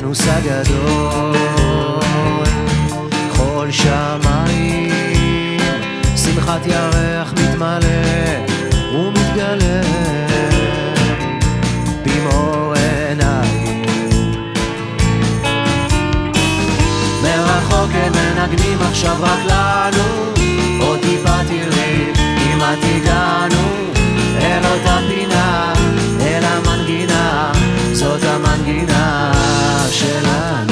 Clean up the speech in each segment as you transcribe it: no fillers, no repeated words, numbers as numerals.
האוקיינוס הגדול, כל שמיים, שמחת ירח מתמלא ומתגלה במאור עיניים. מרחוק הם מנגנים עכשיו רק לנו, עוד טיפה תראי כמעט הגענו אל אותה פינה, אל המנגינה, זאת המנגינה שלנו.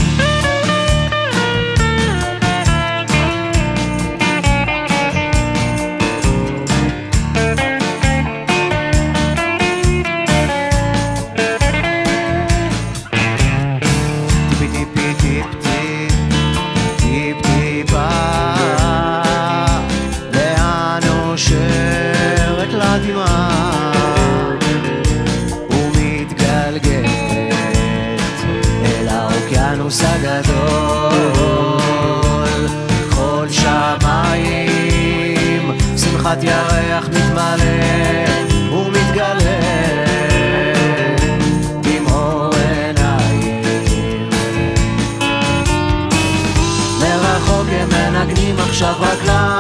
טיפי טיפי טיפ טיפ טיפ טיפה לאן נושרת לדמעה ומתגלגלת אל האוקיינוס הגדול, כל שמיים, שמחת ירח מתמלא ומתגלה במאור עיניים. מרחוק הם מנגנים עכשיו רק לנו,